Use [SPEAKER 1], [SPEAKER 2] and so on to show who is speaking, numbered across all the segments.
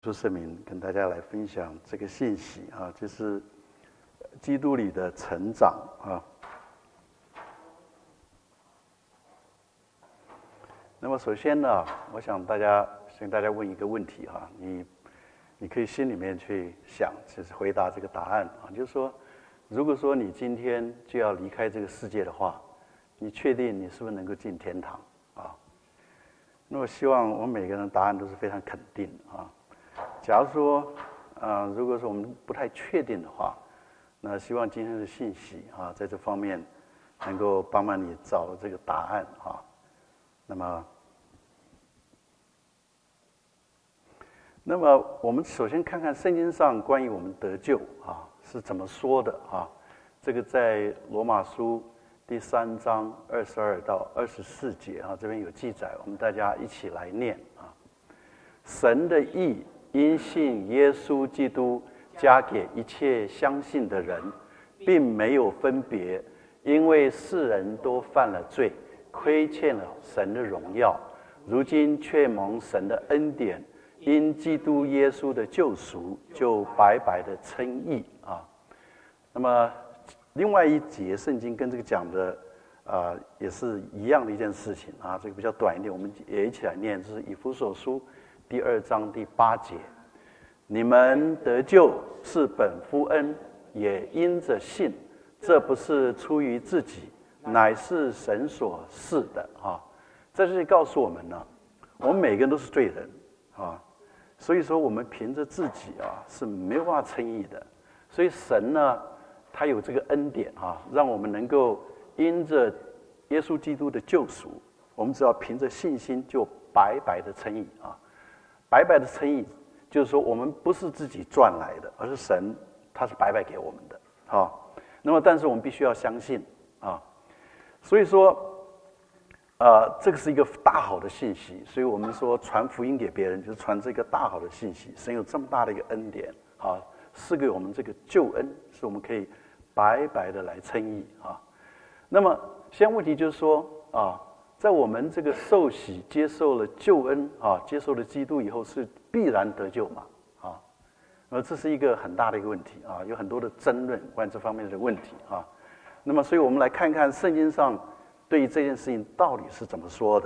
[SPEAKER 1] 朱世民跟大家来分享这个信息啊，就是基督里的成长啊。那么首先呢，我想先大家问一个问题哈，你可以心里面去想，就是回答这个答案啊，就是说，如果说你今天就要离开这个世界的话，你确定你是不是能够进天堂啊？那我希望我们每个人的答案都是非常肯定啊。假如说，如果说我们不太确定的话，那希望今天的信息啊，在这方面能够帮忙你找这个答案啊。那么我们首先看看圣经上关于我们得救啊是怎么说的啊。这个在罗马书第3章22到24节啊，这边有记载，我们大家一起来念啊。神的义因信耶稣基督加给一切相信的人，并没有分别，因为世人都犯了罪，亏欠了神的荣耀，如今却蒙神的恩典，因基督耶稣的救赎，就白白的称义啊。那么另外一节圣经跟这个讲的也是一样的一件事情啊，这个比较短一点，我们也一起来念，这是以弗所书第2章第8节，你们得救是本乎恩，也因着信，这不是出于自己，乃是神所赐的啊。在这里告诉我们呢，我们每个人都是罪人啊，所以说我们凭着自己是没有办法称义的。所以神呢，他有这个恩典让我们能够因着耶稣基督的救赎，我们只要凭着信心就白白的称义啊。白白的称义就是说我们不是自己赚来的，而是神他是白白给我们的啊。那么但是我们必须要相信啊。所以说这个是一个大好的信息，所以我们说传福音给别人就是传这个大好的信息。神有这么大的一个恩典啊，赐给我们这个救恩，是我们可以白白的来称义啊。那么现在问题就是说在我们这个受洗接受了救恩接受了基督以后，是必然得救嘛而这是一个很大的一个问题有很多的争论关于这方面的问题那么所以我们来看看圣经上对于这件事情到底是怎么说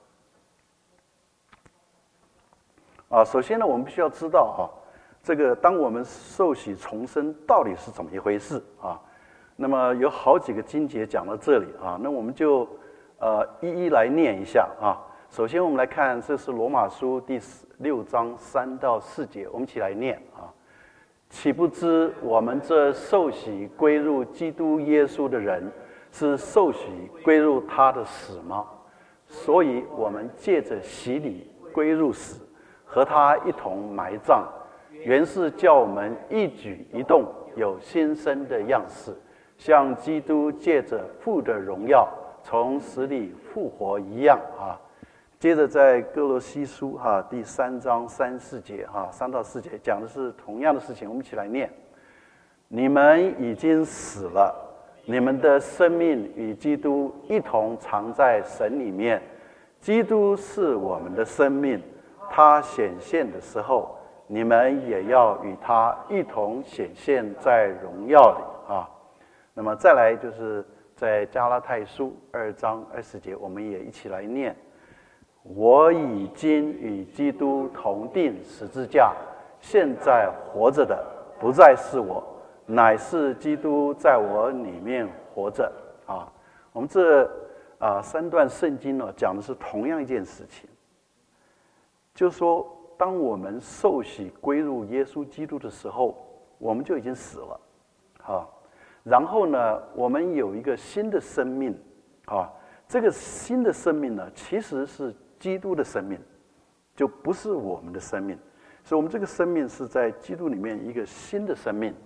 [SPEAKER 1] 的首先呢，我们必须要知道这个当我们受洗重生到底是怎么一回事那么有好几个经节讲到这里那我们就一一来念一下首先我们来看，这是罗马书第6章3到4节，我们一起来念岂不知我们这受洗归入基督耶稣的人，是受洗归入他的死吗？所以我们借着洗礼归入死，和他一同埋葬，原是叫我们一举一动有新生的样式，像基督借着父的荣耀从死里复活一样接着在哥罗西书第3章3、4节3到4节讲的是同样的事情，我们一起来念。你们已经死了，你们的生命与基督一同藏在神里面，基督是我们的生命，他显现的时候，你们也要与他一同显现在荣耀里那么再来就是在加拉太书2章20节，我们也一起来念。我已经与基督同定十字架，现在活着的不再是我，乃是基督在我里面活着我们这3段圣经呢，讲的是同样一件事情，就是说当我们受洗归入耶稣基督的时候，我们就已经死了然后呢，我们有一个新的生命这个新的生命呢，其实是基督的生命，就不是我们的生命，所以我们这个生命是在基督里面一个新的生命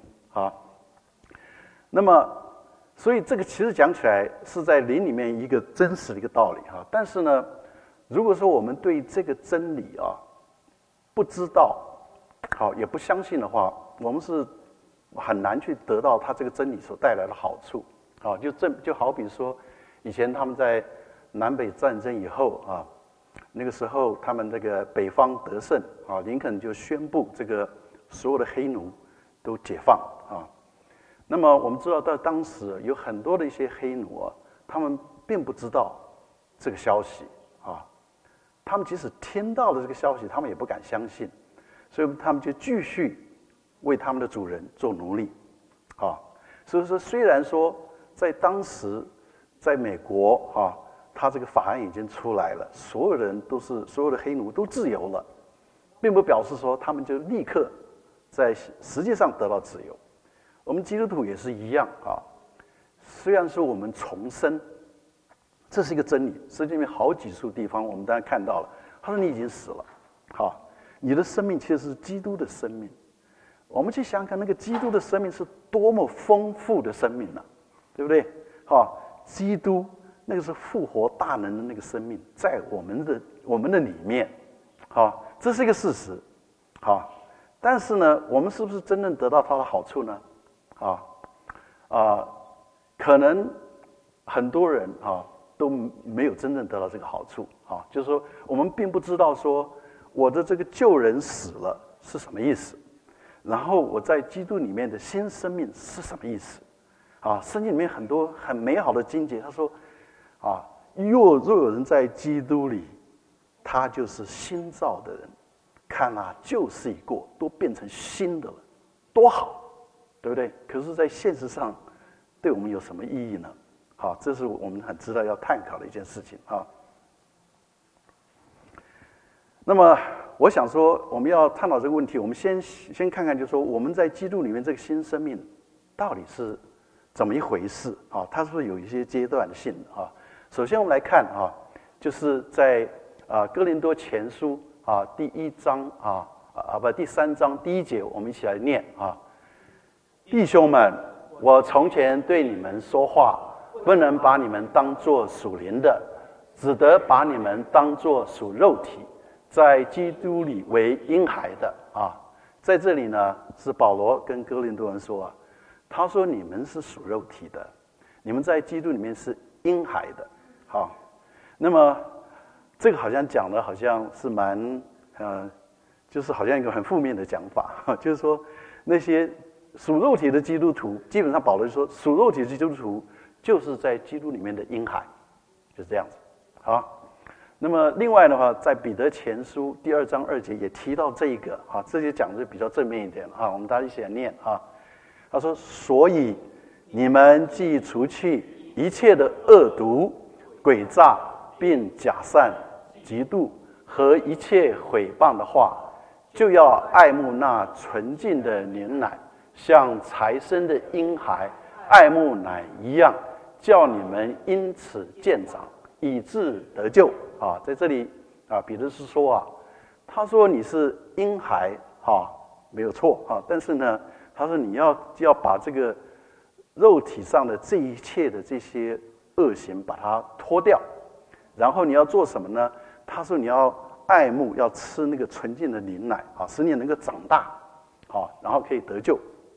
[SPEAKER 1] 那么所以这个其实讲起来是在灵里面一个真实的一个道理但是呢，如果说我们对这个真理不知道也不相信的话，我们是很难去得到它这个真理所带来的好处就好比说以前他们在南北战争以后那个时候他们这个北方得胜啊，林肯就宣布这个所有的黑奴都解放啊。那么我们知道，到当时有很多的一些黑奴啊，他们并不知道这个消息啊，他们即使听到了这个消息，他们也不敢相信，所以他们就继续为他们的主人做奴隶啊。所以说，虽然说在当时在美国啊，他这个法案已经出来了，所有人都是所有的黑奴都自由了，并不表示说他们就立刻在实际上得到自由。我们基督徒也是一样啊，虽然说我们重生，这是一个真理，圣经里面好几处地方我们当然看到了，他说你已经死了，好，你的生命其实是基督的生命。我们去想想看，那个基督的生命是多么丰富的生命呢，对不对？好，基督那个是复活大能的那个生命，在我们的里面，好，这是一个事实，好，但是呢，我们是不是真正得到它的好处呢？可能很多人都没有真正得到这个好处啊，就是说我们并不知道说我的这个旧人死了是什么意思，然后我在基督里面的新生命是什么意思啊？圣经里面很多很美好的经节，他说若有人在基督里，他就是新造的人，看旧事已过，都变成新的了，多好，对不对？可是在现实上对我们有什么意义呢？好，这是我们很知道要探讨的一件事情啊。那么我想说，我们要探讨这个问题，我们先看看，就是说我们在基督里面这个新生命到底是怎么一回事啊？它是不是有一些阶段性的啊？首先我们来看就是在哥林多前书第3章第1节，我们一起来念啊。弟兄们，我从前对你们说话，不能把你们当作属灵的，只得把你们当作属肉体，在基督里为婴孩的啊。在这里呢，是保罗跟哥林多人说他说你们是属肉体的，你们在基督里面是婴孩的。好，那么这个好像讲的好像是蛮就是好像一个很负面的讲法，就是说那些属肉体的基督徒，基本上保罗就说属肉体的基督徒就是在基督里面的婴孩，就是这样子。好，那么另外的话，在彼得前书第2章2节也提到这一个这些讲的比较正面一点我们大家一起来念他说：所以你们既除去一切的恶毒、诡诈，并假善、嫉妒和一切毁谤的话，就要爱慕那纯净的牛奶，像才生的婴孩爱慕奶一样，叫你们因此渐长，以致得救在这里彼得是说他说你是婴孩没有错但是呢，他说你要把这个肉体上的这一切的这些恶行把它脱掉，然后你要做什么呢？他说你要爱慕，要吃那个纯净的灵奶使你能够长大然后可以得救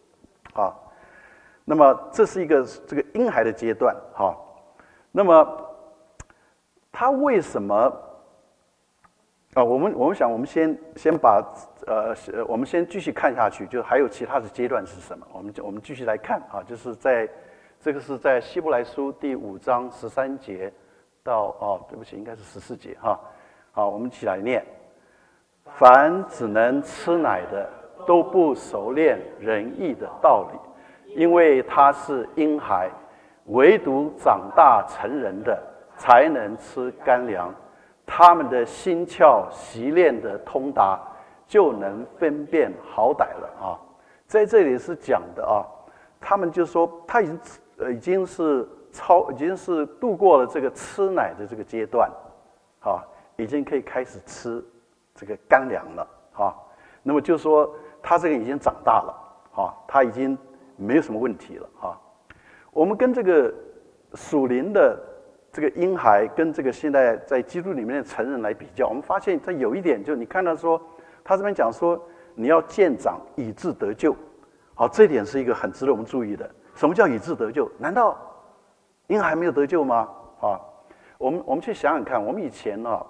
[SPEAKER 1] 那么这是一个这个婴孩的阶段那么他为什么我们先把我们先继续看下去，就还有其他的阶段是什么？我们继续来看就是这个是在希伯来书第5章13节到对不起，应该是14节好，我们一起来念。凡只能吃奶的，都不熟练仁义的道理，因为他是婴孩；唯独长大成人的，才能吃干粮。他们的心窍习练的通达，就能分辨好歹了在这里是讲的他们就说他已经是度过了这个吃奶的这个阶段已经可以开始吃这个干粮了那么就说他这个已经长大了他已经没有什么问题了我们跟这个属灵的这个婴孩跟这个现在在基督里面的成人来比较，我们发现他有一点，就你看到说他这边讲说你要渐长以致得救这一点是一个很值得我们注意的。什么叫以致得救？难道婴孩没有得救吗我们去想想看，我们以前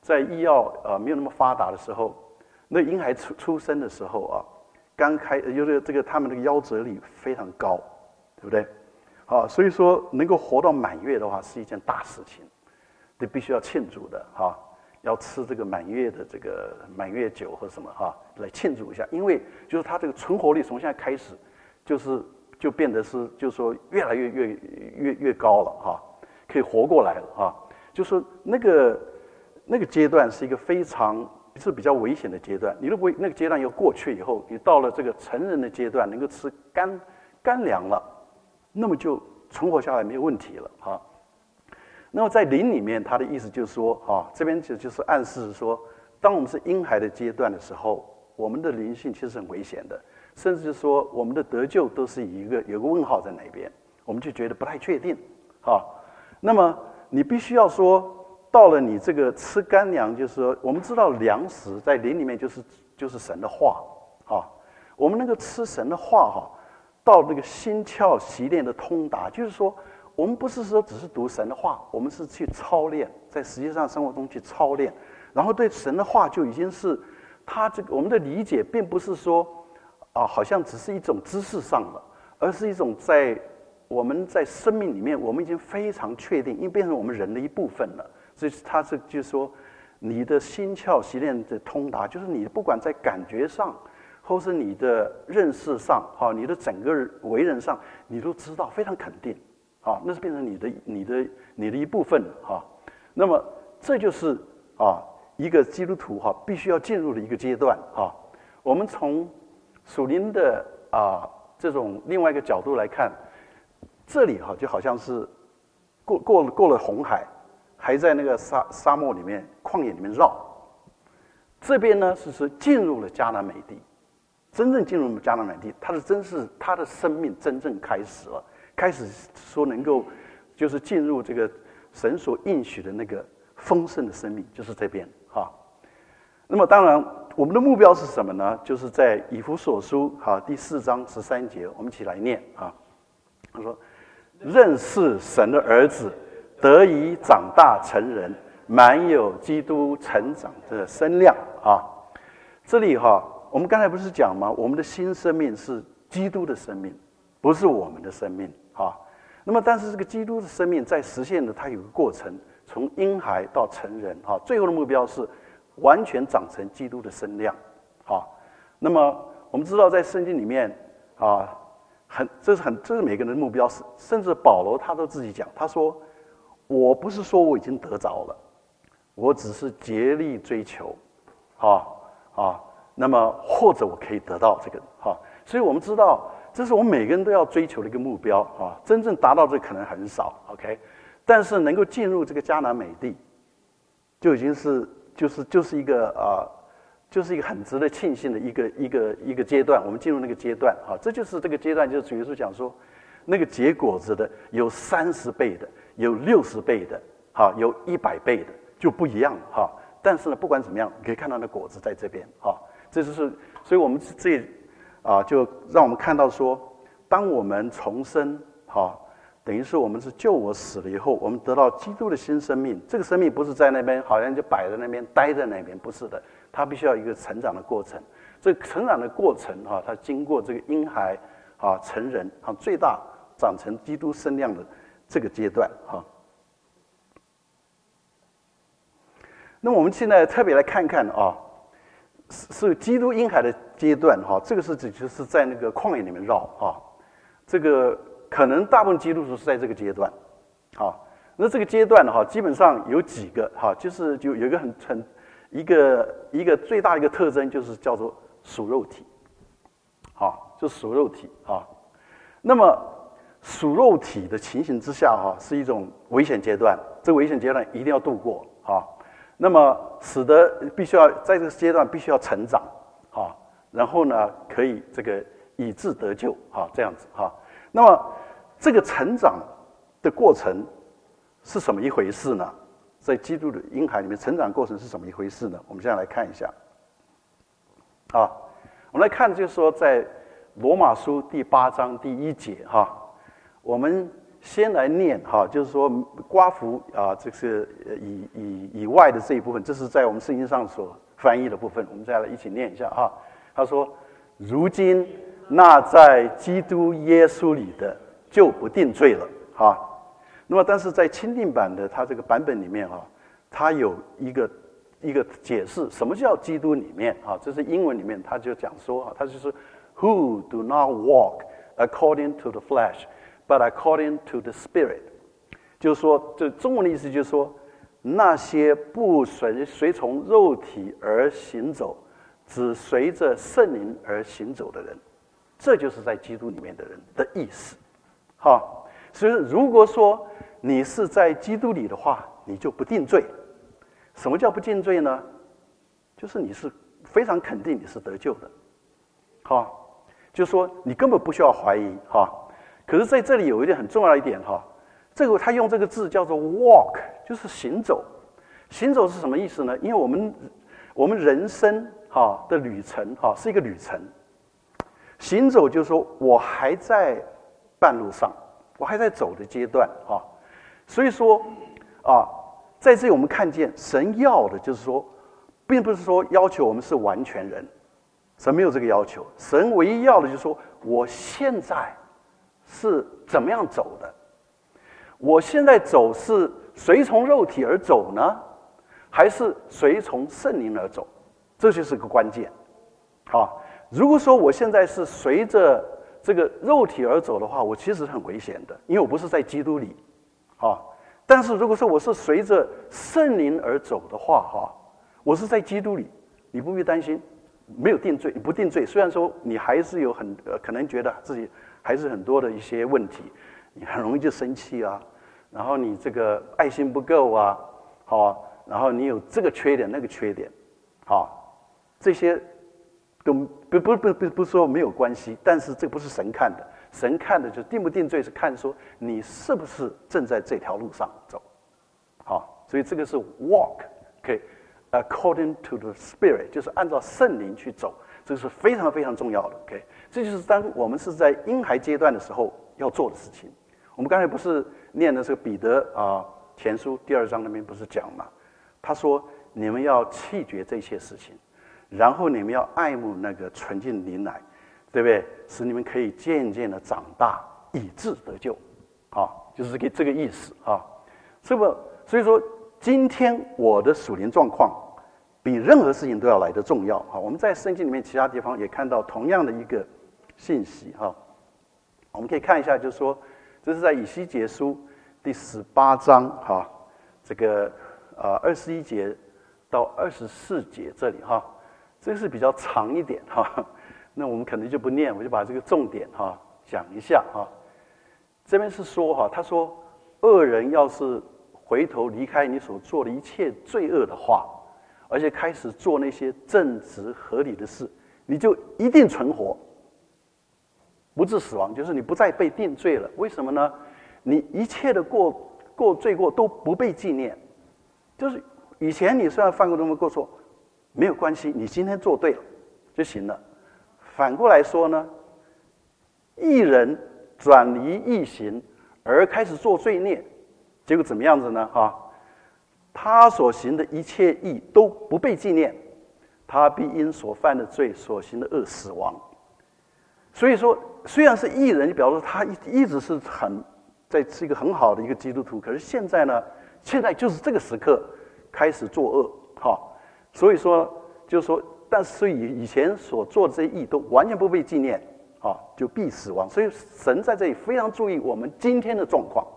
[SPEAKER 1] 在医药没有那么发达的时候，那婴孩出生的时候啊，就是这个他们那个夭折率非常高，对不对？啊，所以说能够活到满月的话是一件大事情，这必须要庆祝的哈，要吃这个满月的这个满月酒或什么哈来庆祝一下，因为就是他这个存活率从现在开始就变得是就是说越来越高了哈，可以活过来了哈，就说那个阶段是一个非常是比较危险的阶段，你如果那个阶段又过去以后，你到了这个成人的阶段，能够吃干粮了，那么就存活下来没有问题了哈。那么在灵里面，他的意思就是说啊，这边就是暗示说，当我们是婴孩的阶段的时候，我们的灵性其实很危险的，甚至说我们的得救都是有个问号在那边，我们就觉得不太确定啊。那么你必须要说，到了你这个吃干粮，就是说我们知道粮食在灵里面就是神的话啊，我们能够吃神的话哈，到那个心窍习练的通达，就是说我们不是说只是读神的话，我们是去操练，在实际上生活中去操练，然后对神的话就已经是他这个我们的理解，并不是说啊好像只是一种知识上的，而是一种我们在生命里面，我们已经非常确定，因为变成我们人的一部分了。所以他就是说，你的心窍习练的通达，就是你不管在感觉上，或是你的认识上，哈，你的整个为人上，你都知道，非常肯定，啊，那是变成你的一部分，哈。那么这就是一个基督徒哈必须要进入的一个阶段，哈。我们从属灵的这种另外一个角度来看，这里哈就好像是过了红海。还在那个沙漠里面、旷野里面绕，这边呢是进入了迦南美地，真正进入了迦南美地，他的生命真正开始了，开始说能够就是进入这个神所应许的那个丰盛的生命，就是这边哈。那么当然，我们的目标是什么呢？就是在以弗所书第4章13节，我们一起来念啊。他说：“认识神的儿子。”得以长大成人，满有基督成长的身量啊！这里我们刚才不是讲吗？我们的新生命是基督的生命，不是我们的生命啊。那么，但是这个基督的生命在实现的，它有个过程，从婴孩到成人啊，最后的目标是完全长成基督的身量啊。那么，我们知道在圣经里面这是每个人的目标，甚至保罗他都自己讲，他说。我不是说我已经得着了，我只是竭力追求，那么或者我可以得到这个所以我们知道，这是我们每个人都要追求的一个目标真正达到这可能很少 ，OK， 但是能够进入这个迦南美地，就已经是就是一个就是一个很值得庆幸的一个阶段。我们进入那个阶段这就是这个阶段，就是主耶稣讲说，那个结果子的有30倍的。有60倍的，有100倍的，就不一样但是呢，不管怎么样，你可以看到那果子在这边这就是，所以我们就让我们看到说，当我们重生等于是我们是救我死了以后，我们得到基督的新生命。这个生命不是在那边好像就摆在那边待在那边，不是的，它必须要有一个成长的过程。这个成长的过程它经过这个婴孩成人最大长成基督身量的。这个阶段那么我们现在特别来看看是基督婴孩的阶段这个是就是在那个旷野里面绕这个可能大部分基督徒是在这个阶段那这个阶段基本上有几个就是有一个一个最大的一个特征，就是叫做属肉体就是属肉体那么属肉体的情形之下是一种危险阶段，这个危险阶段一定要度过那么使得必须要在这个阶段必须要成长然后呢可以这个以致得救这样子那么这个成长的过程是什么一回事呢？在基督的婴孩里面，成长过程是什么一回事呢？我们现在来看一下我们来看就是说在罗马书第8章第1节我们先来念哈，就是说刮服啊，这是以外的这一部分，这是在我们圣经上所翻译的部分，我们再来一起念一下哈。他说：“如今那在基督耶稣里的，就不定罪了。”哈，那么但是在钦定版的它这个版本里面哈，它有一个解释，什么叫基督里面啊？这是英文里面他就讲说啊，他就是 Who do not walk according to the flesh, but according to the Spirit。就是说，这中文的意思就是说，那些不随从肉体而行走，只随着圣灵而行走的人，这就是在基督里面的人的意思。好，所以如果说你是在基督里的话，你就不定罪。什么叫不定罪呢？就是你是非常肯定你是得救的，好，就是说你根本不需要怀疑哈。可是在这里有一点很重要的一点哈，这个他用这个字叫做 walk， 就是行走。行走是什么意思呢？因为我们人生哈的旅程哈是一个旅程，行走就是说我还在半路上，我还在走的阶段哈。所以说啊。在这里我们看见神要的就是说，并不是说要求我们是完全人，神没有这个要求。神唯一要的就是说，我现在是怎么样走的？我现在走是随从肉体而走呢，还是随从圣灵而走？这就是个关键。好，如果说我现在是随着这个肉体而走的话，我其实很危险的，因为我不是在基督里，啊。但是如果说我是随着圣灵而走的话，哈，我是在基督里，你不必担心，没有定罪，你不定罪。虽然说你还是有可能觉得自己还是很多的一些问题，你很容易就生气啊，然后你这个爱心不够啊，好，然后你有这个缺点那个缺点，好，这些都不说没有关系，但是这不是神看的。神看的就是定不定罪，是看说你是不是正在这条路上走，好，所以这个是 walk，OK，according to the Spirit， 就是按照圣灵去走，这是非常非常重要的 ，OK， 这就是当我们是在婴孩阶段的时候要做的事情。我们刚才不是念的这个彼得前书第2章那边不是讲嘛？他说你们要弃绝这些事情，然后你们要爱慕那个纯净灵奶。对不对？使你们可以渐渐的长大，以致得救，就是这个意思啊。所以说，今天我的属灵状况比任何事情都要来得重要啊。我们在圣经里面其他地方也看到同样的一个信息哈。我们可以看一下，就是说，这是在以西结书第18章哈，这个21节到24节这里哈，这个是比较长一点哈。那我们可能就不念，我就把这个重点讲一下哈。这边是说他说恶人要是回头离开你所做的一切罪恶的话，而且开始做那些正直合理的事，你就一定存活，不致死亡，就是你不再被定罪了。为什么呢？你一切的罪过都不被纪念，就是以前你虽然犯过这么过错，没有关系，你今天做对了就行了。反过来说呢，义人转离义行而开始做罪孽，结果怎么样子呢？他所行的一切义都不被纪念，他必因所犯的罪所行的恶死亡。所以说，虽然是义人，就表示他一直是是一个很好的一个基督徒，可是现在呢，现在就是这个时刻开始作恶，所以说就是说。但是以前所做的这些义都完全不被纪念，就必死亡。所以神在这里非常注意我们今天的状况，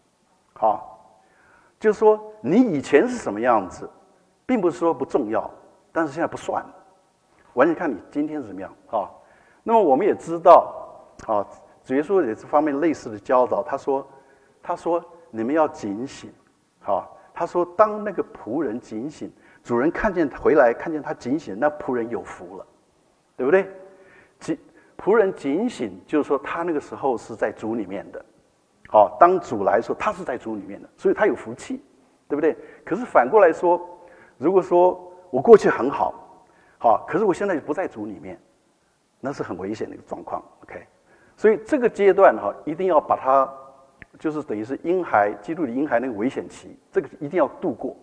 [SPEAKER 1] 就是说你以前是什么样子，并不是说不重要，但是现在不算，完全看你今天是怎么样那么我们也知道，主耶稣也这方面类似的教导，他说你们要警醒，他说当那个仆人警醒。主人回来看见他警醒，那仆人有福了，对不对？仆人警醒，就是说他那个时候是在主里面的，当主来说，他是在主里面的，所以他有福气，对不对？可是反过来说，如果说我过去很好，可是我现在不在主里面，那是很危险的一个状况。OK， 所以这个阶段一定要把它就是等于是婴孩基督的婴孩那个危险期，这个一定要度过。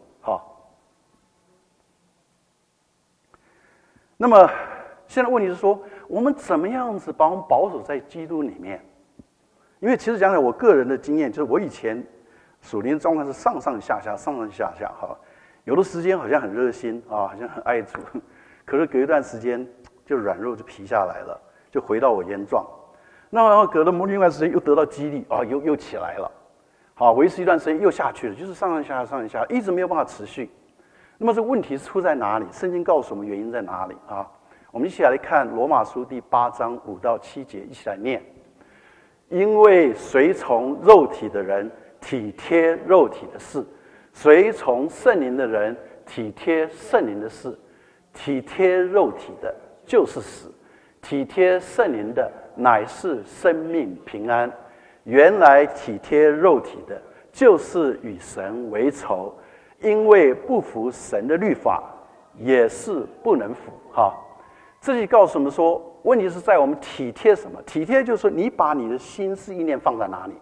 [SPEAKER 1] 那么现在问题是说，我们怎么样子把我们保守在基督里面？因为其实讲讲我个人的经验，就是我以前属灵状况是上上下下，上上下下哈。有的时间好像很热心啊，好像很爱主，可是隔一段时间就软弱，就疲下来了，就回到我原状。那么隔了另外时间又得到激励啊，又起来了，好，维持一段时间又下去了，就是上上下下，上上下下，一直没有办法持续。那么这问题出在哪里？圣经告诉我们原因在哪里啊？我们一起来看罗马书第8章5到7节，一起来念。因为随从肉体的人体贴肉体的事，随从圣灵的人体贴圣灵的事。体贴肉体的就是死，体贴圣灵的乃是生命平安。原来体贴肉体的就是与神为仇，因为不服神的律法，也是不能服。这里告诉我们说，问题是在我们体贴什么？体贴就是说，你把你的心思意念放在哪里？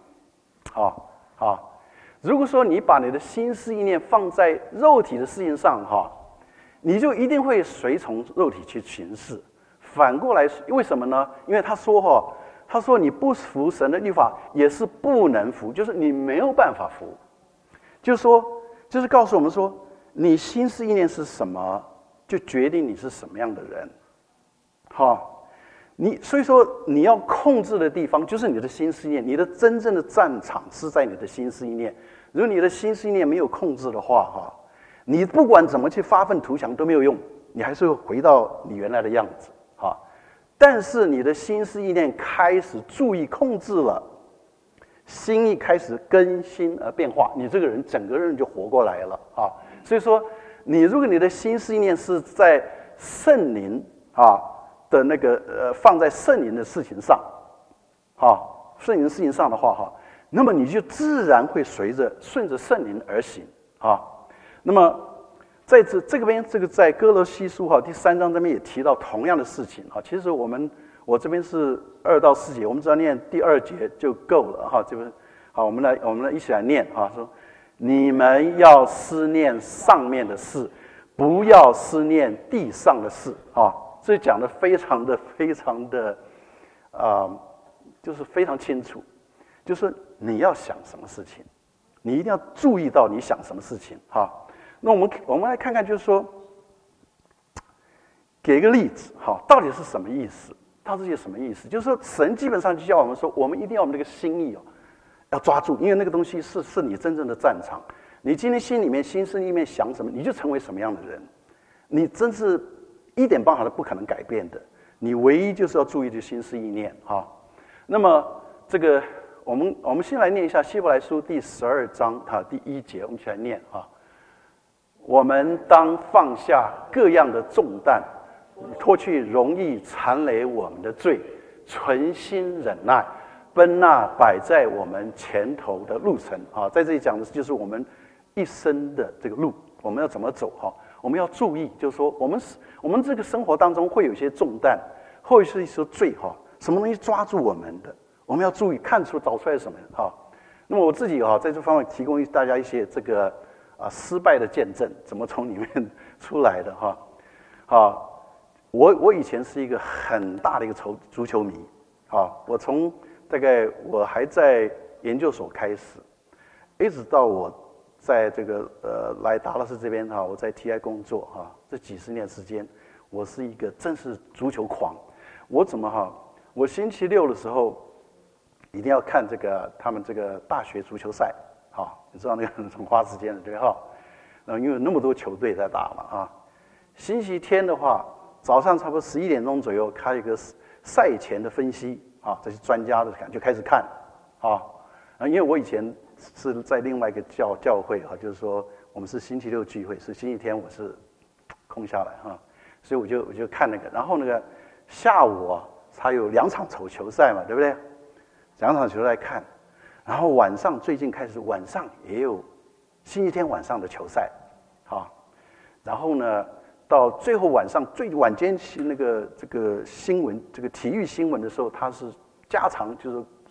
[SPEAKER 1] 如果说你把你的心思意念放在肉体的事情上，你就一定会随从肉体去行事。反过来，为什么呢？因为他说你不服神的律法，也是不能服，就是你没有办法服。就是告诉我们说，你心思意念是什么，就决定你是什么样的人。所以说你要控制的地方就是你的心思意念，你的真正的战场是在你的心思意念。如果你的心思意念没有控制的话，你不管怎么去发愤图强都没有用，你还是会回到你原来的样子。但是你的心思意念开始注意控制了，心意开始更新而变化，你这个人整个人就活过来了。所以说如果你的心思意念是在圣灵的那个放在圣灵的事情上，圣灵的事情上的话，那么你就自然会顺着圣灵而行。那么在这个边，在哥罗西书第3章这边也提到同样的事情。其实我这边是2到4节，我们只要念第2节就够了。这边好，我们来一起来念说你们要思念上面的事，不要思念地上的事。这讲的非常的就是非常清楚，就是你要想什么事情，你一定要注意到你想什么事情。那我们来看看，就是说，给一个例子，到底是什么意思？到底是什么意思？就是说，神基本上就叫我们说，我们一定要我们这个心意要抓住，因为那个东西是你真正的战场。你今天心思里面想什么，你就成为什么样的人。你真是一点办法都不可能改变的。你唯一就是要注意的心思意念。那么这个我们先来念一下希伯来书第12章第1节，我们一起来念。我们当放下各样的重担，脱去容易缠累我们的罪，存心忍耐，奔那摆在我们前头的路程。在这里讲的就是我们一生的这个路，我们要怎么走。我们要注意，就是说我们这个生活当中会有一些重担，或者是一些罪，什么东西抓住我们的，我们要注意找出来什么。那么我自己在这方面提供大家一些这个失败的见证，怎么从里面出来的。我以前是一个很大的一个足球迷。我从大概我还在研究所开始，一直到我在这个来达拉斯这边我在 TI 工作这几十年时间，我是一个真是足球狂。我星期六的时候一定要看他们这个大学足球赛。你知道那个很花时间的，对吧？因为有那么多球队在打嘛。星期天的话，早上差不多11点钟左右开一个赛前的分析这些专家的就开始看因为我以前是在另外一个教会就是说我们是星期六聚会，是星期天我是空下来所以我就看那个，然后那个下午才有2场球赛嘛，对不对？2场球赛看。然后晚上最近开始晚上也有星期天晚上的球赛，然后呢到最后最晚间这个新闻，这个体育新闻的时候，它是加长，就是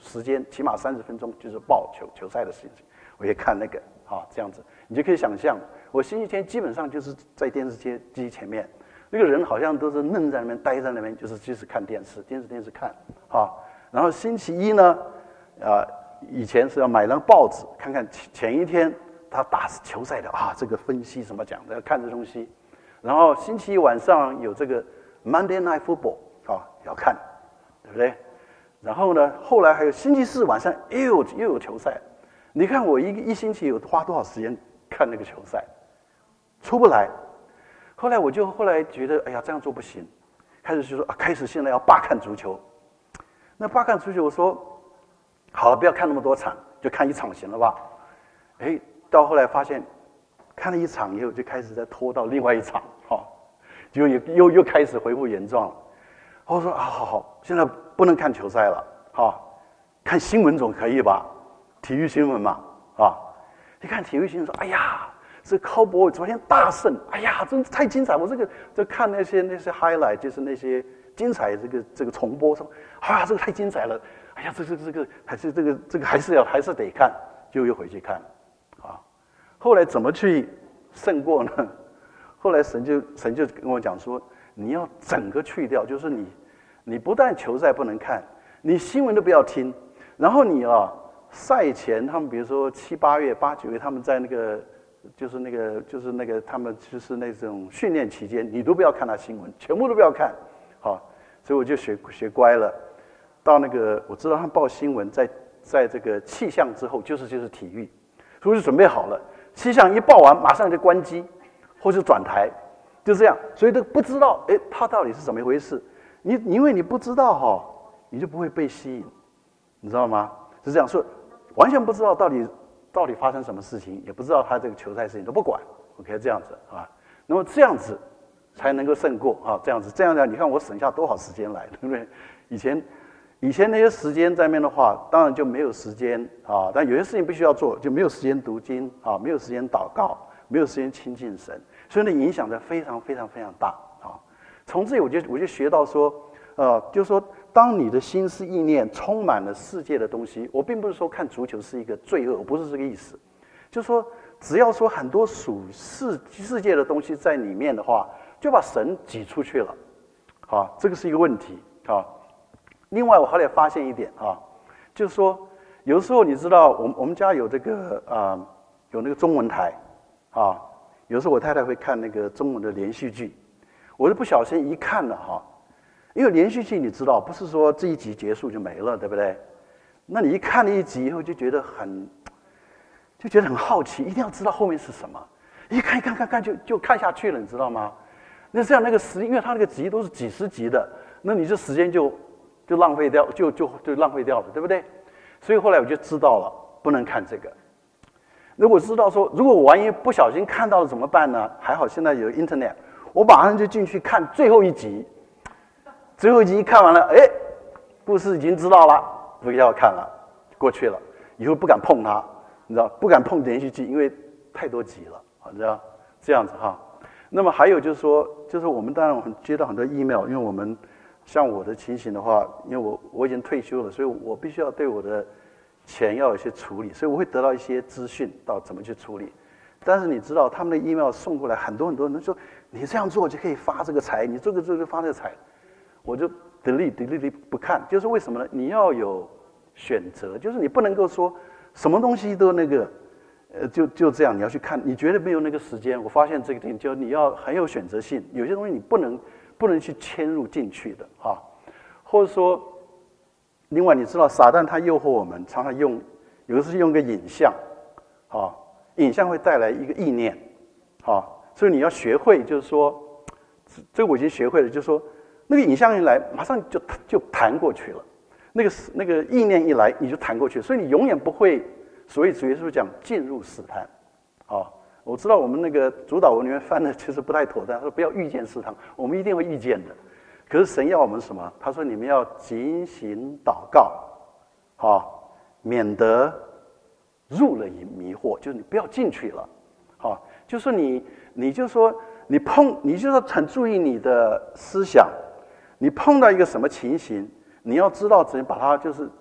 [SPEAKER 1] 时间起码30分钟就是报球赛的事情，我也看那个这样子，你就可以想象，我星期天基本上就是在电视机前面，那个人好像都是愣在那边呆在那边，就是看电视看然后星期一呢，以前是要买张报纸看看前一天他打球赛的这个分析什么讲的，要看这东西。然后星期一晚上有这个 Monday Night Football 要看，对不对？然后呢，后来还有星期四晚上又有球赛。你看我一星期有花多少时间看那个球赛，出不来。后来觉得，哎呀，这样做不行，开始就说开始现在要罢看足球。那罢看足球，我说好了，不要看那么多场，就看一场行了吧？到后来发现，看了一场以后，就开始再拖到另外一场，就又开始恢复原状了。我说好，现在不能看球赛了，看新闻总可以吧？体育新闻嘛，你看体育新闻说，哎呀，这Cowboy昨天大胜，哎呀，真太精彩！我这看那些 highlight， 就是那些精彩这个重播，说这个太精彩了，哎呀，这个还是得看，就又回去看，后来怎么去胜过呢？后来神就跟我讲说，你要整个去掉，就是你不但球赛不能看，你新闻都不要听，然后你赛前他们比如说7、8月、8、9月他们在那个他们就是那种训练期间，你都不要看他新闻，全部都不要看，所以我就学乖了。到那个我知道他们报新闻在这个气象之后就是体育，所以我就准备好了。气象一报完，马上就关机，或者转台，就这样。所以都不知道，它到底是怎么一回事？因为你不知道你就不会被吸引，你知道吗？是这样说，完全不知道到底发生什么事情，也不知道他这个球赛事情都不管。OK， 这样子那么这样子才能够胜过这样子，你看我省下多少时间来，对不对？以前那些时间在那边的话，当然就没有时间但有些事情必须要做，就没有时间读经没有时间祷告，没有时间亲近神，所以呢影响的非常非常非常大从这里我就学到说，就是说，当你的心思意念充满了世界的东西，我并不是说看足球是一个罪恶，我不是这个意思，就是说，只要说很多属世界的东西在里面的话，就把神挤出去了，这个是一个问题另外，我后来发现一点就是说，有的时候你知道，我们家有这个有那个中文台有时候我太太会看那个中文的连续剧，我就不小心一看了因为连续剧你知道，不是说这一集结束就没了，对不对？那你一看了一集以后，就觉得很好奇，一定要知道后面是什么。一看就看下去了，你知道吗？那这样因为它那个集都是几十集的，那你这时间就浪费掉，就浪费掉了，对不对？所以后来我就知道了，不能看这个。如果知道说，如果我万一不小心看到了怎么办呢？还好现在有 Internet， 我马上就进去看最后一集。最后一集一看完了，故事已经知道了，不要看了，过去了，以后不敢碰它，你知道，不敢碰连续剧，因为太多集了，你知道，这样子那么还有就是说，我们当然接到很多 email， 因为我们像我的情形的话，因为我已经退休了，所以我必须要对我的钱要有一些处理，所以我会得到一些资讯到怎么去处理。但是你知道，他们的 email 送过来，很多人说你这样做就可以发这个财，你这个发这个财，我就 delete 不看。就是为什么呢？你要有选择，就是你不能够说什么东西都那个就这样，你要去看，你绝对没有那个时间。我发现这个点，就你要很有选择性，有些东西你不能去嵌入进去的或者说，另外你知道，撒旦他诱惑我们，常常有的是用个影像影像会带来一个意念所以你要学会，就是说，这个我已经学会了，就是说，那个影像一来，马上就弹过去了，那个意念一来，你就弹过去，所以你永远不会，所以主耶稣讲进入试探我知道我们那个主导文里面翻的其实不太妥当，他说不要遇见试探，我们一定会遇见的。可是神要我们什么？他说你们要警醒祷告免得入了迷惑，就是你不要进去了就是你就说你就要很注意你的思想，你碰到一个什么情形，你要知道怎么把它就是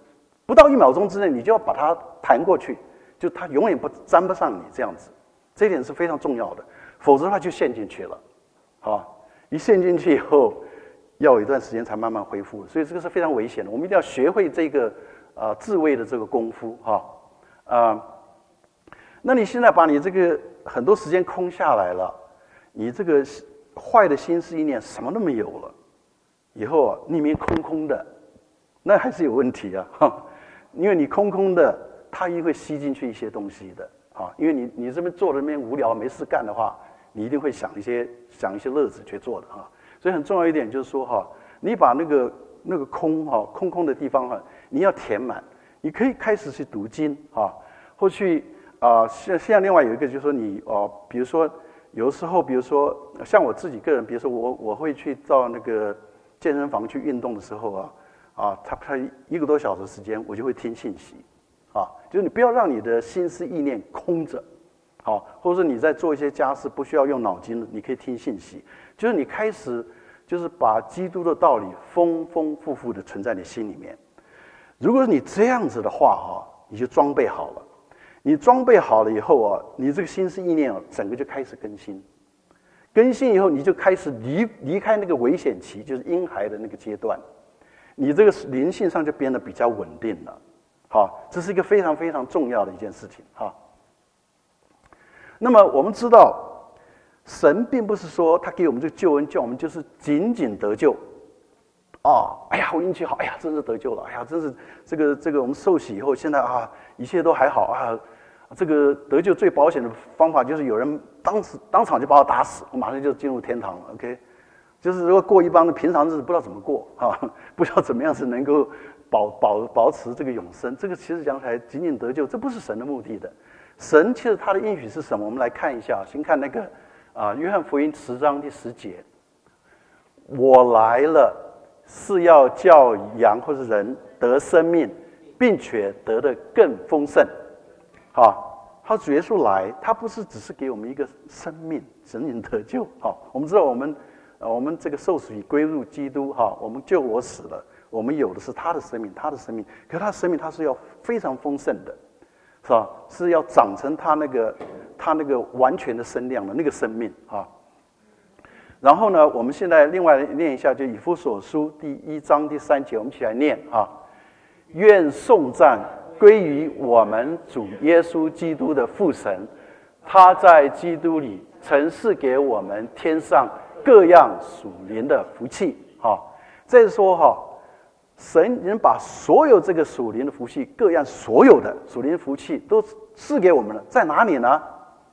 [SPEAKER 1] 不到1秒钟之内，你就要把它弹过去，就它永远沾不上你这样子。这一点是非常重要的，否则的话就陷进去了，一陷进去以后，要有一段时间才慢慢恢复，所以这个是非常危险的。我们一定要学会这个自卫的这个功夫那你现在把你这个很多时间空下来了，你这个坏的心思意念什么都没有了，以后里面空空的，那还是有问题因为你空空的，它一定会吸进去一些东西的因为你这边坐在那边无聊没事干的话，你一定会想一些乐子去做的所以很重要一点就是说你把那个空的地方你要填满，你可以开始去读经或去现在另外有一个就是说你比如说有时候比如说像我自己个人，比如说我会去到那个健身房去运动的时候他1个多小时时间，我就会听信息就是你不要让你的心思意念空着或者说你在做一些家事不需要用脑筋的，你可以听信息，就是你开始就是把基督的道理丰丰富富的存在你心里面。如果你这样子的话你就装备好了。你装备好了以后你这个心思意念整个就开始更新。更新以后，你就开始离开那个危险期，就是婴孩的那个阶段，你这个灵性上就变得比较稳定了。这是一个非常非常重要的一件事情那么我们知道，神并不是说他给我们这个救恩，叫我们就是仅仅得救哎呀，我运气好，哎呀，真是得救了，哎呀，真是这个我们受洗以后，现在一切都还好这个得救最保险的方法就是有人当场就把我打死，我马上就进入天堂了。OK， 就是如果过一般的平常日子，不知道怎么过不知道怎么样是能够保持这个永生。这个其实讲起来仅仅得救，这不是神的目的的。神其实他的应许是什么？我们来看一下，先看那个约翰福音10章第10节，我来了是要叫羊或是人得生命，并且得的更丰盛。他主耶稣来，他不是只是给我们一个生命，神人得救。我们知道我们这个受洗归入基督我们救我死了，我们有的是他的生命，可是他的生命他是要非常丰盛的，是吧？是要长成他那个完全的身量的那个生命然后呢，我们现在另外念一下，就以弗所书第1章第3节，我们一起来念愿颂赞归于我们主耶稣基督的父神，他在基督里曾赐给我们天上各样属灵的福气这是说神能把所有这个属灵的福气，各样所有的属灵福气都赐给我们了，在哪里呢？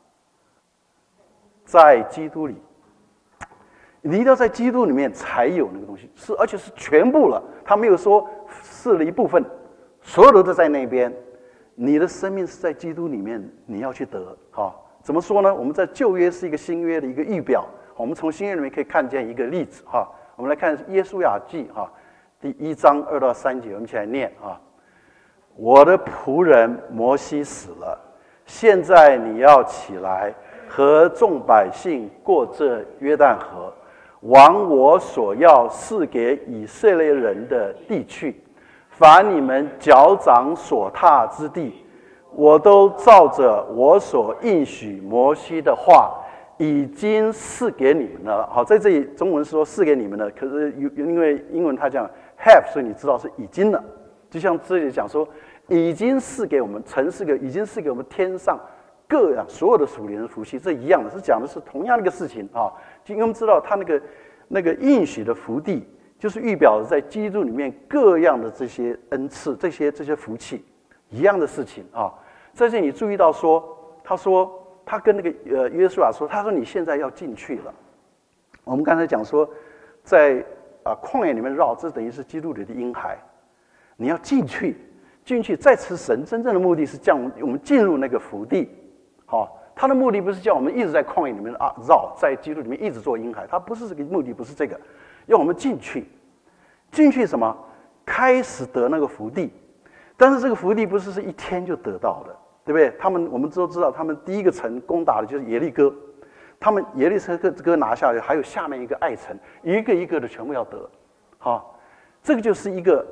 [SPEAKER 1] 在基督里。你一定要在基督里面才有那个东西，而且是全部了，他没有说是了一部分，所有的都在那边。你的生命是在基督里面，你要去得怎么说呢？我们在旧约是一个新约的一个预表，我们从新约里面可以看见一个例子我们来看耶书亚记第1章2到3节，我们一起来念我的仆人摩西死了，现在你要起来，和众百姓过这约旦河，往我所要赐给以色列人的地去。凡你们脚掌所踏之地，我都照着我所应许摩西的话，已经赐给你们了。在这里中文说赐给你们了，可是因为英文他讲 have， 所以你知道是已经了。就像这里讲说，已经赐给我们，已经赐给我们天上各样所有的属灵的福气，这一样的，是讲的是同样的一个事情因为我们知道他那个应许的福地，就是预表在基督里面各样的这些恩赐，这些福气一样的事情在这里你注意到说，他说他跟那个约书亚说，他说你现在要进去了。我们刚才讲说，在旷野里面绕，这等于是基督里的婴孩，你要进去。在此神真正的目的是叫我们进入那个福地他的目的不是叫我们一直在旷野里面绕，在基督里面一直做婴孩，他不是这个目的，不是这个，要我们进去什么？开始得那个福地。但是这个福地不是一天就得到的，对不对？我们都知道，他们第一个城攻打的就是耶利哥，他们耶利哥拿下来，还有下面一个爱城，一个一个的全部要得这个就是一个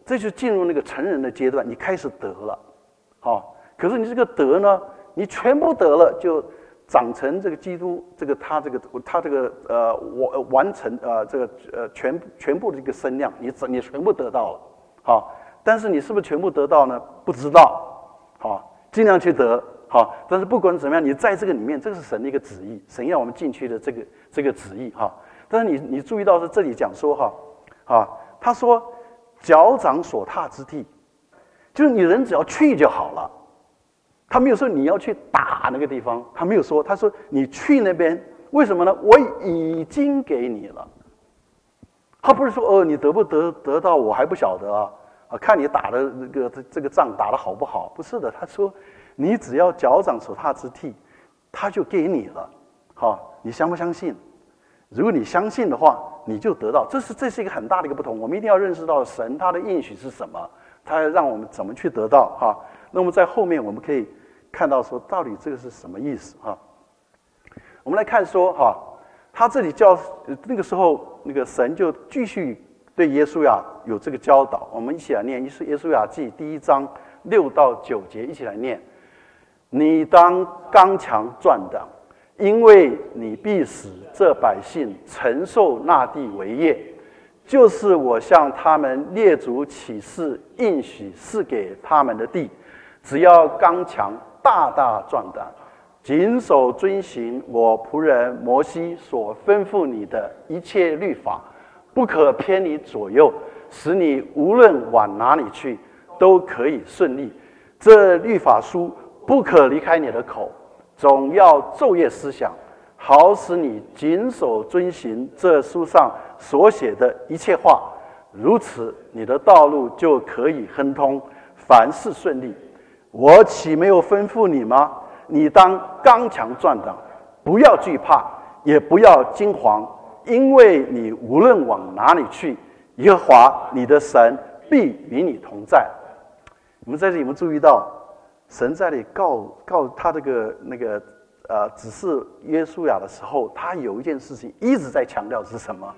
[SPEAKER 1] 这就进入那个成人的阶段，你开始得了，好，可是你这个得呢，你全部得了，就长成这个基督，他这个完成这个全部的这个身量，你全部得到了，好，但是你是不是全部得到呢？不知道，好，尽量去得，好，但是不管怎么样，你在这个里面，这个是神的一个旨意，神要我们进去的这个旨意哈。但是你注意到是这里讲说哈，他说脚掌所踏之地，就是你人只要去就好了。他没有说你要去打那个地方，他没有说，他说你去那边，为什么呢？我已经给你了。他不是说你得不得到我还不晓得啊，看你打的这个仗打得好不好？不是的，他说你只要脚掌所踏之地，他就给你了。好，你相不相信？如果你相信的话，你就得到。这是一个很大的一个不同。我们一定要认识到神他的应许是什么，他要让我们怎么去得到哈。那么在后面我们可以看到说，到底这个是什么意思哈？我们来看说哈，他这里那个时候那个神就继续对耶稣亚有这个教导。我们一起来念耶稣亚记第1章6到9节，一起来念：你当刚强壮胆，因为你必使这百姓承受那地为业，就是我向他们列祖起誓应许赐给他们的地。只要刚强，大大壮胆，谨守遵行我仆人摩西所吩咐你的一切律法，不可偏离左右，使你无论往哪里去都可以顺利。这律法书不可离开你的口，总要昼夜思想，好使你谨守遵行这书上所写的一切话，如此你的道路就可以亨通，凡事顺利。我岂没有吩咐你吗？你当刚强壮胆，不要惧怕，也不要惊惶，因为你无论往哪里去，耶和华你的神必与你同在。我们在这里有没有注意到，神在这里告他指示约书亚的时候，他有一件事情一直在强调是什么？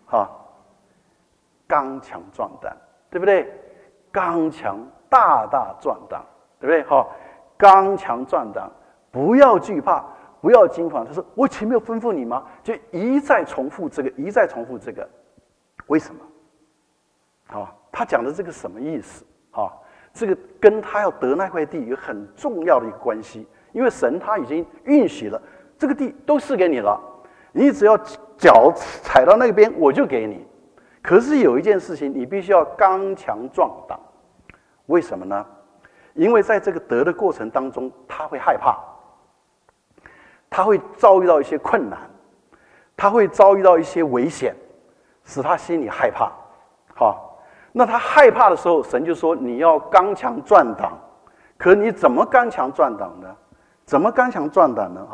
[SPEAKER 1] 刚强壮胆，对不对？刚强大大壮胆。对不对？刚强壮胆，不要惧怕，不要惊慌。他说：“我前面有吩咐你吗？”就一再重复这个，一再重复这个。为什么？他讲的这个什么意思？这个跟他要得那块地有很重要的一个关系。因为神他已经允许了，这个地都赐给你了，你只要脚踩到那边，我就给你。可是有一件事情，你必须要刚强壮胆。为什么呢？因为在这个得的过程当中，他会害怕，他会遭遇到一些困难，他会遭遇到一些危险，使他心里害怕。那他害怕的时候，神就说你要刚强壮胆。可你怎么刚强壮胆呢？怎么刚强壮胆呢？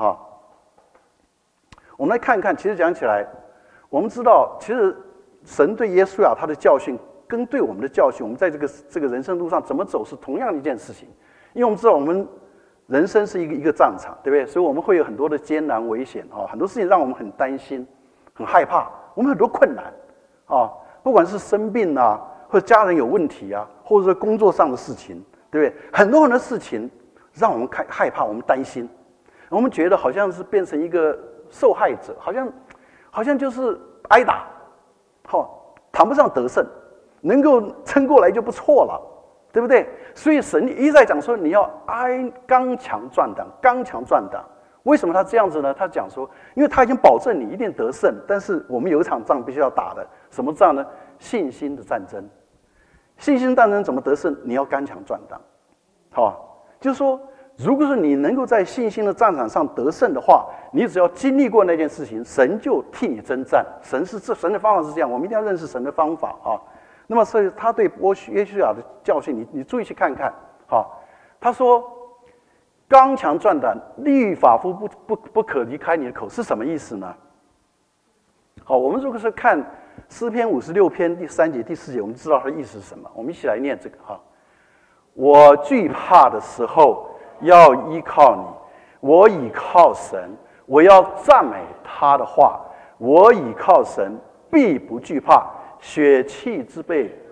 [SPEAKER 1] 我们来看看，其实讲起来，我们知道，其实神对耶稣亚他的教训跟对我们的教训，我们在这个人生路上怎么走是同样的一件事情。因为我们知道我们人生是一个战场，对不对？所以我们会有很多的艰难危险，很多事情让我们很担心、很害怕。我们很多困难，不管是生病啊，或者家人有问题啊，或者说工作上的事情，对不对？很多事情让我们害怕，我们担心，我们觉得好像是变成一个受害者，好像就是挨打，谈不上得胜。能够撑过来就不错了，对不对？所以神一再讲说你要刚强壮胆，刚强壮胆。为什么他这样子呢？他讲说，因为他已经保证你一定得胜，但是我们有一场仗必须要打的，什么仗呢？信心的战争。信心战争怎么得胜？你要刚强壮胆。就是说，如果是你能够在信心的战场上得胜的话，你只要经历过那件事情，神就替你征战。神的方法是这样，我们一定要认识神的方法那么，所以他对约书亚的教训，你注意去看看。他说：“刚强壮胆，律法不可离开你的口，是什么意思呢？”我们如果是看诗篇56篇第3节、第4节，我们知道它的意思是什么。我们一起来念这个我惧怕的时候要依靠你，我倚靠神，我要赞美他的话，我倚靠神，必不惧怕。血气之辈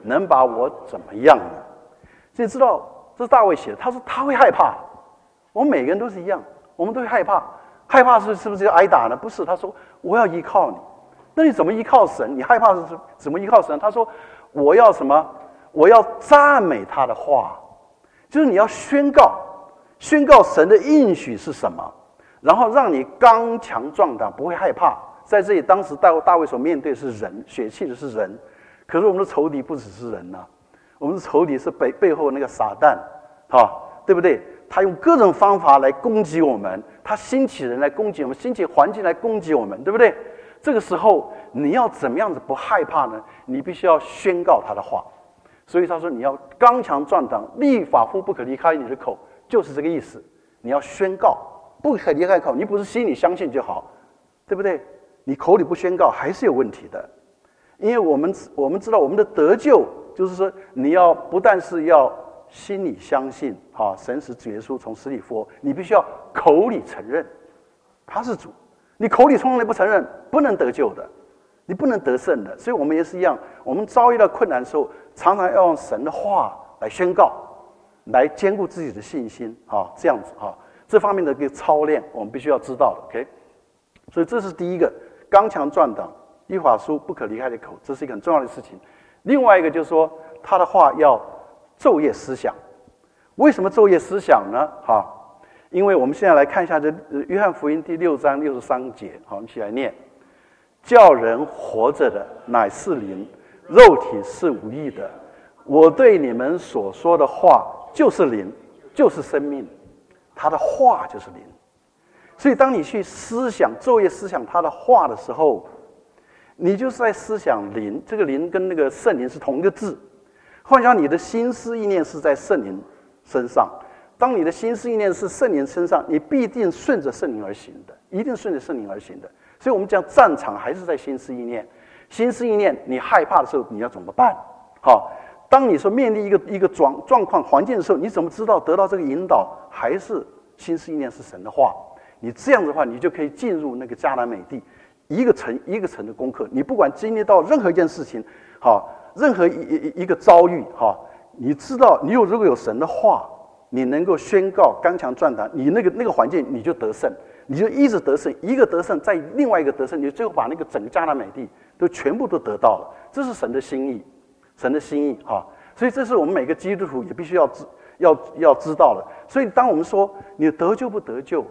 [SPEAKER 1] 能把我怎么样呢？所以知道这是大卫写的，他说他会害怕。我们每个人都是一样，我们都会害怕。害怕是不是要挨打呢？不是，他说我要依靠你。那你怎么依靠神？你害怕是怎么依靠神？他说我要什么？我要赞美他的话，就是你要宣告神的应许是什么，然后让你刚强壮胆，不会害怕。在这里，当时大卫所面对的是人，血气的是人，可是我们的仇敌不只是人啊，我们的仇敌是背后那个撒旦，对不对？他用各种方法来攻击我们，他兴起人来攻击我们，兴起环境来攻击我们，对不对？这个时候你要怎么样子不害怕呢？你必须要宣告他的话。所以他说你要刚强壮胆，立法乎不可离开你的口，就是这个意思。你要宣告，不可离开口，你不是心里相信就好，对不对？你口里不宣告还是有问题的。因为我们知道我们的得救，就是说你要不但是要心里相信神使主耶稣从死里复活，你必须要口里承认他是主。你口里从来不承认，不能得救的，你不能得胜的。所以我们也是一样，我们遭遇到困难的时候，常常要用神的话来宣告，来兼顾自己的信心这样子这方面的一个操练，我们必须要知道的。OK， 所以这是第一个，刚强壮胆，律法书不可离开的口，这是一个很重要的事情。另外一个就是说，他的话要昼夜思想。为什么昼夜思想呢？因为我们现在来看一下这约翰福音第6章63节，我们一起来念：叫人活着的乃是灵，肉体是无益的。我对你们所说的话就是灵，就是生命。他的话就是灵。所以当你去思想昼夜思想他的话的时候，你就是在思想灵。这个灵跟那个圣灵是同一个字。换句话说，你的心思意念是在圣灵身上。当你的心思意念是圣灵身上，你必定顺着圣灵而行的，一定顺着圣灵而行的。所以我们讲战场还是在心思意念。心思意念，你害怕的时候你要怎么办？当你说面临一个状况环境的时候，你怎么知道得到这个引导还是心思意念是神的话？你这样子的话，你就可以进入那个迦南美地，一个层一个层的功课。你不管经历到任何一件事情，任何一个遭遇，你知道你如果有神的话，你能够宣告刚强壮胆，你那个环境你就得胜，你就一直得胜，一个得胜在另外一个得胜，你最后把那个整个迦南美地都全部都得到了。这是神的心意，神的心意所以这是我们每个基督徒也必须要知道的。所以当我们说你得救不得救，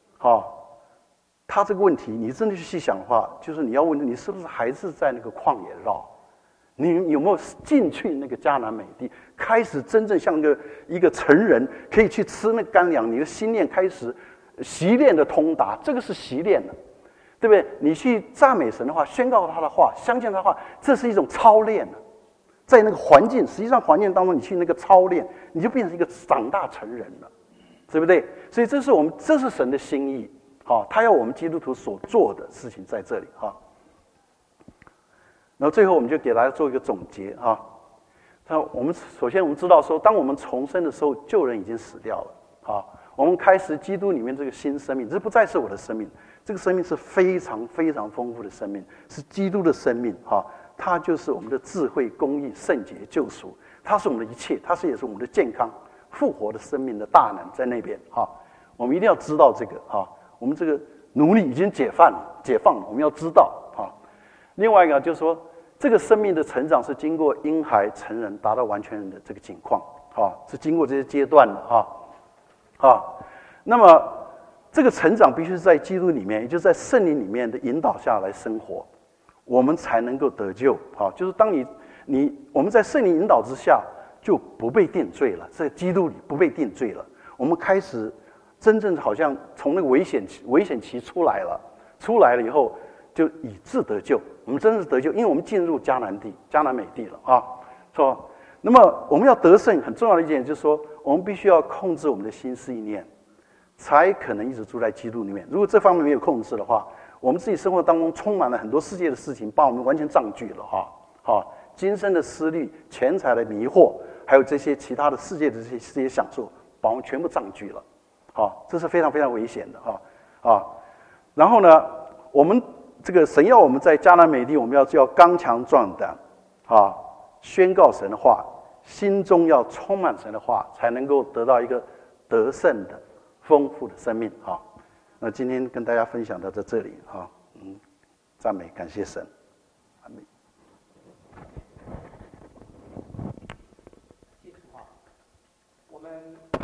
[SPEAKER 1] 他这个问题你真的去细想的话，就是你要问你是不是还是在那个旷野绕，你有没有进去那个迦南美地，开始真正像一个成人可以去吃那个干粮，你的心念开始习练的通达，这个是习练的，对不对？你去赞美神的话，宣告他的话，相信他的话，这是一种操练。在那个环境，实际上环境当中你去那个操练，你就变成一个长大成人了，对不对？所以这是神的心意，他要我们基督徒所做的事情在这里然后最后我们就给大家做一个总结首先我们知道说，当我们重生的时候，旧人已经死掉了我们开始基督里面这个新生命，这不再是我的生命，这个生命是非常非常丰富的生命，是基督的生命它就是我们的智慧、公义、圣洁、救赎，它是我们的一切，它也是我们的健康、复活的生命的大能在那边我们一定要知道这个我们这个奴隶已经解放了，我们要知道另外一个就是说，这个生命的成长是经过婴孩、成人达到完全人的这个境况是经过这些阶段的那么这个成长必须是在基督里面，也就是在圣灵里面的引导下来生活，我们才能够得救就是当我们在圣灵引导之下，就不被定罪了，在基督里不被定罪了，我们开始真正好像从那个危险期出来了以后，就以致得救。我们真的是得救，因为我们进入迦南美地了说，那么我们要得胜，很重要的一点就是说，我们必须要控制我们的心思意念，才可能一直住在基督里面。如果这方面没有控制的话，我们自己生活当中充满了很多世界的事情，把我们完全占据了今生的思虑、钱财的迷惑，还有这些其他的世界的这些享受，把我们全部占据了这是非常非常危险的然后呢，我们这个神要我们在迦南美地，我们要刚强壮胆宣告神的话，心中要充满神的话，才能够得到一个得胜的、丰富的生命啊。那今天跟大家分享到这里啊，赞美感谢神，阿们。
[SPEAKER 2] 基督啊，我们。